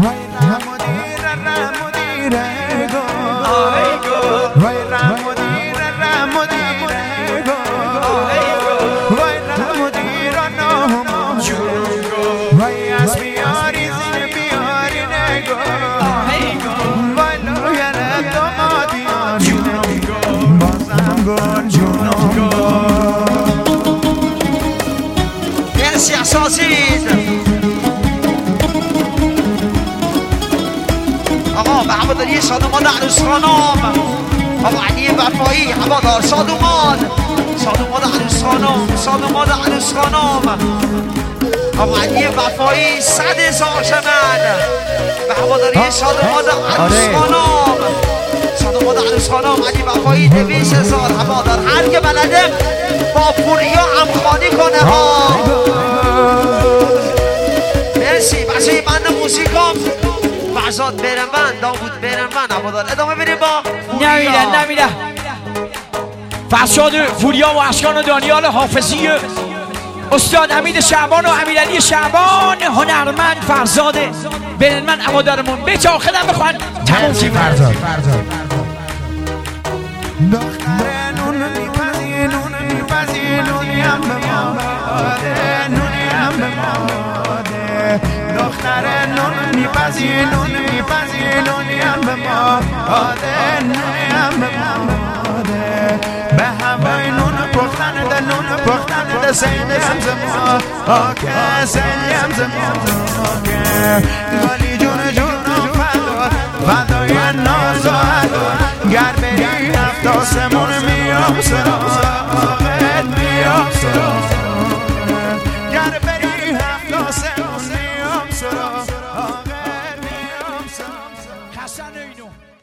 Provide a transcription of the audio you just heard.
مرسی اساسید آقا به هواداری شادومان عروس خانم آقا علی وفایی هوادار شادومان عروس خانم آقا علی وفایی 100,000 شمن به هواداری شادومان عروس خانم علی وفایی 200,000 هوادار هر که بلده با پوریا همخوانی کنه ها. مرسی بچه بند موسیقام فرزاد برنبند داوود برنبند هوادار ادامه بریم با نمیدن فرشاد فوریا و اشکان و دانیال حافظی استاد حمید شعبان و امیرعلی شعبان هنرمند فرزاد برنمند هوادارمون به آخرم بخوان تموم شیم. فرزاد دختر نون میپزی نونیم به ماده نونیم به ماده دختر نون میپزی نونیم به ماده نونیم به ماده به هوای نون پختن ده سیدیم زمان آکه سیدیم زمان گالی جون فدای ناز و عدو گر بری هفت آسمون میام سراغت میام سراغت گر بری هفت آسمون میام سراغت میام سراغت حسن اینو